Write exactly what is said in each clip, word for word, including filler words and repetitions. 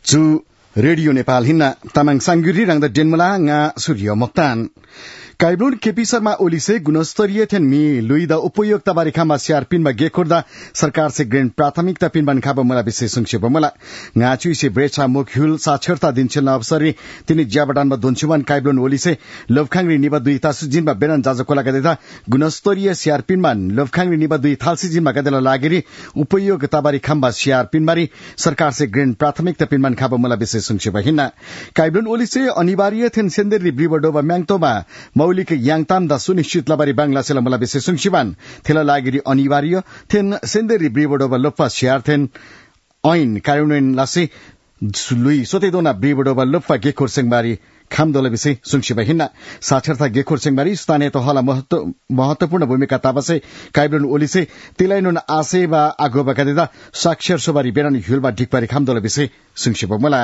Zu Radio Nepal hinna tamang sangguri rang da denmala nga Surya Moktan. Kaiblon KP Sharma Oli से गुणस्तरीय थेन me लुईदा उपयोगिता बारे खामा सियार पिनमा गेखोर्दा सरकार से ग्रेन प्राथमिकता पिन बन खाबा मला विशेष संक्षेप मला ngachu से ब्रेचा मुख्युल साक्षरता दिन छिन अवसरी तिनी ज्याबडानमा दोन्छुवान काइब्लोन ओली से लवखांगरी निबा दुई तासु जिनमा बेरन जाजकोला गदेता गुणस्तरीय सियार पिनमा लवखांगरी निबा दुई थालसी जिनमा गदेला लागेरी उपयोगिता बारे खामा सियार पिनमारी सरकार से ग्रेन प्राथमिकता पिन बन खाबा मला विशेष संक्षेप हिन्ना काइब्लोन ओली से अनिवार्य थेन सेन्देरी ब्रिबडोबा म्याङतोमा मौलिक याङताम दा सुनिश्चित लबारी बांग्लासेला मला विशेष संक्षिबान थेला लागेरी अनिवार्य थेन सेन्देरी ब्रिबडोबा लोप्पा सियार थेन ऐन कार्यान्वयन लासे लुई सोतेदोना ब्रिबडोबा लोप्पा गेखोर सेङबारी खामदोला विषय संक्षिबा हिन्ना साक्षरता गेखोर सेङबारी स्थानीय तहला महत्वपूर्ण भूमिका ताबसे काइब्लोन ओलिसे तिलाइनुन आसेबा आगोबा कदेदा साक्षर सोबारी बेरानी हुलबा ढिकबारी खामदोला विषय संक्षिबा मला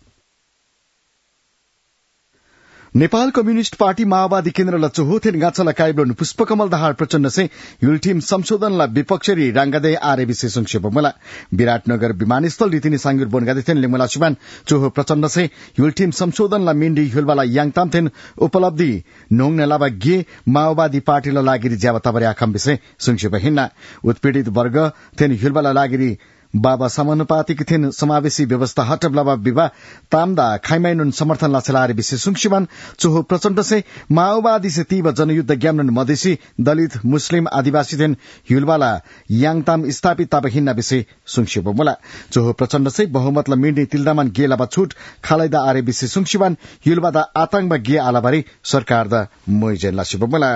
नेपाल कम्युनिस्ट पार्टी माओवादी केन्द्र लचोहोथेन गाछला काइब्लोन पुष्पकमल दाहार प्रचण्ड से युलटीम संशोधन ला विपक्षरी रांगादे आरे विशेष संक्षेप मला विराटनगर विमानस्थल रीतिनी सांगुर बोनगादेथेन लेमुला सुबान चोहो प्रचण्ड से युलटीम संशोधन ला मिन्डी हुलवाला याङताम थेन उपलब्धि नोङ नलाबा गे माओवादी पार्टी ला लागेरी ज्यावताबरे आखम विषय संक्षेप हिन्ना उत्पीड़ित वर्ग थेन हुलवाला लागेरी बाबा समानुपातिक थिन समावेशी व्यवस्था हटबलाबा विवाह तामदा खाइमाइनुन समर्थन लाछलारे विशेष सुंक्षिमान चोहो प्रचण्ड से माओवादी से तीव्र जनयुद्ध ज्ञानन मधेसी दलित मुस्लिम आदिवासी थिन हुलवाला याङताम स्थापित ताब हिन्ना विषय सुंक्षिप मुला चोहो प्रचण्ड से बहुमतला मिन्डी तिल्दामान गेलाबा छुट खालाइदा आरे विशेष सुंक्षिमान हुलवादा आतंकमा गे आलाबारी सरकार दा मोइजेन लासिब मुला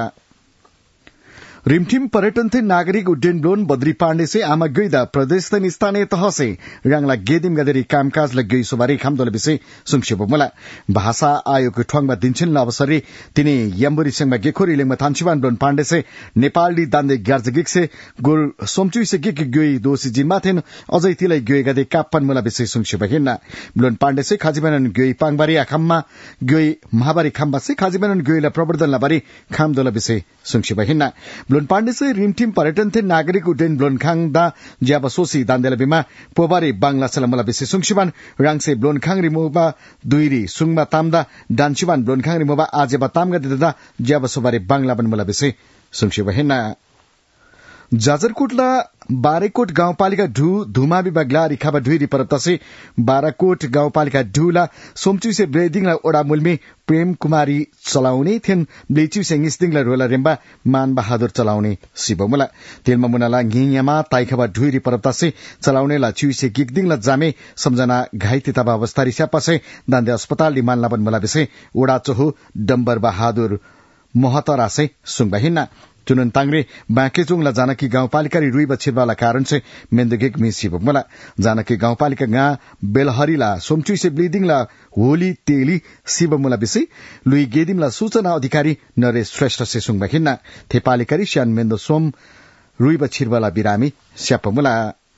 रिमठिम पर्यटन थे नागरिक उड्डयन लोन बद्री पाण्डे से आमा गईदा प्रदेश तन स्थानीय तह से रंगला गेदिम गदेरी कामकाज लगी सुबारी खामदोल विषय संक्षेप मला भाषा आयोग ठोङमा दिन्छन् अवसरी तिनी यम्बुरी सिंहमा गेखोरी लेङमा थान्चिवान लोन पाण्डे से नेपाली दान्दे ग्यार्जगिक से गोल सोमचुई से गिक गई दोसी जिनमा थिन अझै तिलाई गई गदे काप्पन मला विषय संक्षेप हिन्ना लोन पाण्डे से खाजिबानन गई पाङबारी आखममा गई महाबारी खामबा से खाजिबानन गईला प्रवर्धन लाबारी खामदोल विषय संक्षेप हिन्ना ब्लोन पाण्डे से रिमठिम पर्यटन थे नागरिक उड्डयन ब्लोनखाङ दा ज्याब सोसी दान्देला बिमा पोबारी बांग्ला सलमला विशेष सुंक्षिबान राङसे ब्लोनखाङ रिमोबा दुईरी सुङमा तामदा डान्चिबान ब्लोनखाङ रिमोबा आजेबा तामगा दिदा ज्याब सोबारी बांग्ला बनमला विशेष सुंक्षिबा हेना जाजरकोटला बारेकोट गाउँपालिका ढु धुमा विभागला रिखाबा ढुइरी परतसे बाराकोट गाउँपालिका ढुला सोमचुसे ब्रेदिङला ओडा मुल्मी प्रेम कुमारी चलाउने थियन ब्लेचु सेंगिसदिङला रोला रेम्बा मान बहादुर चलाउने शिवमुला तेलमा मुनाला घियामा ताइखबा ढुइरी परतसे चलाउनेला चुइसे गिगदिङला जामे सम्झना घाइते तबा अवस्था रिसापसे दान्दे अस्पताल लिमान लाबन मला विषय ओडा चोहु डम्बर बहादुर मोहतरासे सुङबाहिना चुनन तांग्रे बाँकेचुङला जानकी गाउँपालिका रुई बछिरवाला कारण से मेन्दगिक मिसिब मला जानकी गाउँपालिका गा बेलहरीला सोमचुई से ब्लिडिङला होली तेली शिवमुला विषय लुई गेदिमला सूचना अधिकारी नरेश श्रेष्ठ से सुङबाखिन्ना थेपालिकारी श्यान मेन्दो सोम रुई बछिरवाला बिरामी स्यापमुला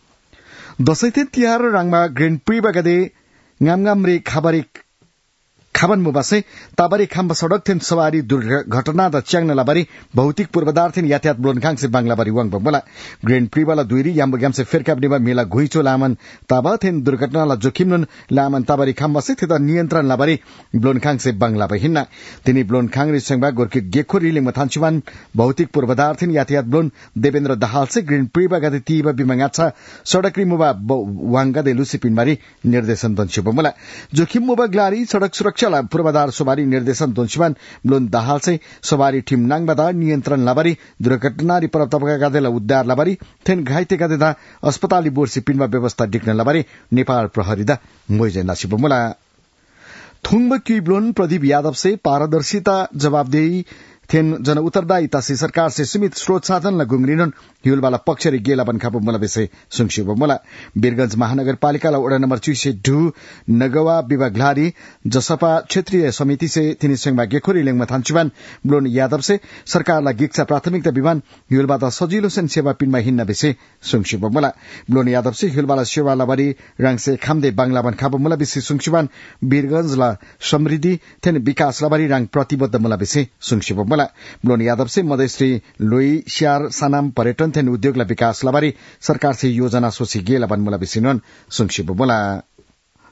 दशैं तिहार राङमा ग्रेन प्री बगदे गामगामरे खबरी खाबन मुबासे ताबारी खाम्बा सड़क थेन सवारी दुर्घटना द च्याङ लाबारी भौतिक पूर्वाधार थेन यातायात ब्लोनखाङ से बांग्लाबारी वाङ बमला ग्रेन प्री वाला दुईरी याम्बो ग्याम से फेरकाब निबा मेला घुइचो लामन ताबा थेन दुर्घटना ला जोखिमनुन लामन ताबारी खाम्बा से थेदा नियन्त्रण लाबारी ब्लोनखाङ से बांग्लाबा हिन्ना तिनी ब्लोनखाङ रि संगबा गोर्के गेखो रिलिङ मथान्चुवान भौतिक पूर्वाधार थेन यातायात ब्लोन देवेन्द्र दाहाल से ग्रेन प्री बगादे तीबा बिमंगाछा सड़क रि मुबा वाङगा दे लुसिपिनबारी निर्देशन दन्छु बमला जोखिम मुबा ग्लारी सड़क सुरक्षा पूर्वाधार सवारी निर्देशन दोन्सिवान ब्लोन दाहाल से सवारी ठिम नाङबादा नियन्त्रण लाबारी दुर्घटना रिपर तबका गादेला उद्धार लाबारी थेन घाइते गादेदा अस्पताली बोर्सी पिनमा व्यवस्था डिक्न लाबारी नेपाल प्रहरीदा मोइजेन नासिबमुला थुङब क्यु ब्लोन प्रदीप यादव से पारदर्शिता जवाबदेही थेन जन उत्तरदायिता से सरकार से सीमित स्रोत साधन ला गुंगरिनन हिउलवाला पक्षरी गेला बनखाप मला विषय संक्षेप मला वीरगंज महानगरपालिका ला वडा नम्बर चुई से ढु नगवा विभागलारी जसपा क्षेत्रीय समिति से थिनि संगमा गेखोरी लेङमा थान्चुवान ब्लोन यादव से सरकार ला गिक्सा प्राथमिकता विमान हिउलवादा सजिलो सेन सेवा पिनमा हिन्ना विषय संक्षेप मला ब्लोन यादव से हिउलवाला सेवा लाबारी राङसे खामदे बांग्ला बनखाप मला विषय संक्षेपन वीरगंज ला समृद्धि थेन विकास लाबारी राङ प्रतिबद्ध मला विषय संक्षेप मला ब्लोन यादव से मधेश्री लोई श्यार सानाम पर्यटन थेन उद्योगला विकास लाबारी सरकार से योजना सोसी गेला बनमुला विसिनन संक्षेप बोला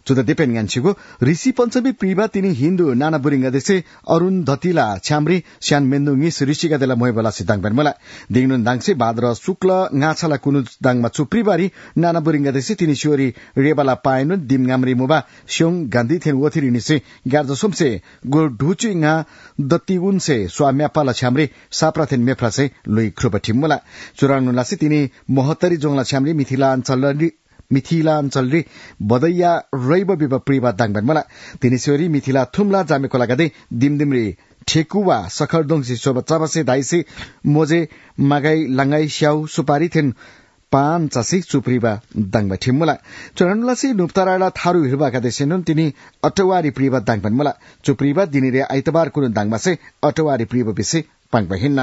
जुत दिपेन गान्छिगो ऋषि पञ्चमी प्रिबा तिनी हिन्दू नाना बुरिंगा देसे अरुण धतिला छ्याम्री स्यान मेन्दुङिस ऋषिका देला मोयबला सिदाङ बेनमला दिङनुन दाङसे भाद्र शुक्ल ngaछाला कुनु दाङमा चुप्रीबारी नाना बुरिंगा देसे तिनी श्योरी रेबाला पाएनु दिमगामरी मुबा स्योङ गान्धी थेन वथिरी निसे गार्ज सोमसे गो ढुचु nga दत्ती उनसे स्वाम्यापाला छ्याम्री साप्राथेन मेफ्रासे लुई ख्रुपठिमला चुराङनु लासे तिनी मोहत्तरी जोङला छ्याम्री मिथिलाञ्चल मिथिलाञ्चल रि बदैया रैब बिब प्रिबा दाङबन मला तिनी श्योरी मिथिला थुमला जामेको लगादै दिमदिमरी ठेकुवा सखरदोङसी सोबचाबसे दाइसे मोजे मागाई लांगाई स्याउ सुपारी थेन पान चासी चुप्रीबा दाङबा ठिमला चरणलासी नुप्ताराला थारू हिरबाका देसेनुन तिनी अटवारी प्रिबा दाङबन मला चुप्रीबा दिनिरे आइतबार कुनु दाङबासे अटवारी प्रिबा बिसे पाङबा हिन्ना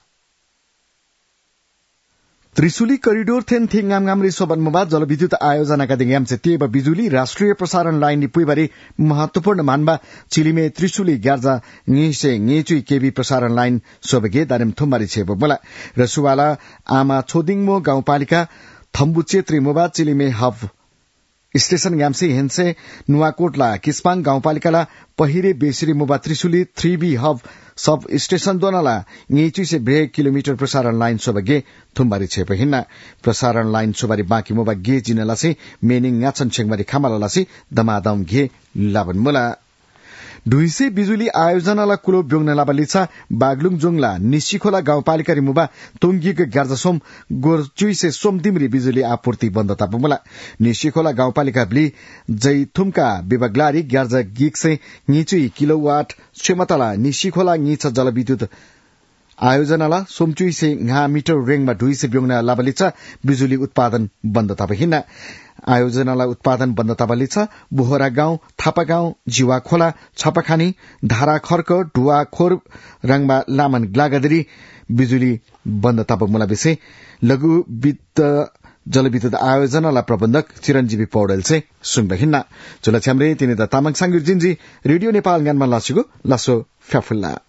त्रिशुली करिडोर थेन थिङामगामरी सोबन मुबा जलविद्युत आयोजनाका दिङामसे तेब बिजुली राष्ट्रिय प्रसारण लाइन निपुइबारी महत्वपूर्ण मानबा चिलिमे त्रिशुली ग्यार्जा ङिसे ङेचुई केबी प्रसारण लाइन सोबगे दारेम थुम्बारी छेबो मला रसुवाला आमा छोदिङमो गाउँपालिका थम्बु चेत्री मुबा चिलिमे हब स्टेशन ग्यामसे हेन्से नुवाकोटला किस्पाङ गाउँपालिकाला पहिरे बेसरी मुबा Trishuli three B hub sub station दोनाला ङेचुई से बे किलोमीटर प्रसारण लाइन सोबगे थुम्बारी छेप हिन्ना प्रसारण लाइन सोबारी बाँकी मुबा गे जिनलासे मेनिङ ङाछन छेङबारी खामालालासे दमादम घे लाबन मुला ढुइसे बिजुली आयोजनाला कुलो ब्योङ लाबालिछा बागलुङ जोङला निशिखोला गाउँपालिका रिमुबा तोङ्गिक गार्जसोम गोरचुइसे सोमदिमरी बिजुली आपूर्ति बन्द तापमुला निशिखोला गाउँपालिका ब्ली जैथुमका विभागलारी गार्जा गिकसे ङिचुई किलोवाट क्षमताला निशिखोला ङिछ जलविद्युत आयोजनाला सोमचुइसे घा मिटर रेङमा ढुइसे ब्योङ लाबालिछा बिजुली उत्पादन बन्द ताप हिन्ना आयोजनालाई उत्पादन बन्द ताबालिछा बोहरा गाउँ थापा गाउँ जिवा खोला छापाखानी धारा खर्क ढुवा खोर रङमा लामन ग्लागदरी बिजुली बन्द ताप मुला विषय लघु वित्त जलविद्युत आयोजनालाई प्रबन्धक चिरञ्जीवी पौडेल से सुन्द हिन्ना चुला छ्याम्रे तिनी द तामाङ सांगुर जिन्जी रेडियो नेपाल गानमा लासेको लासो फ्याफुल्ला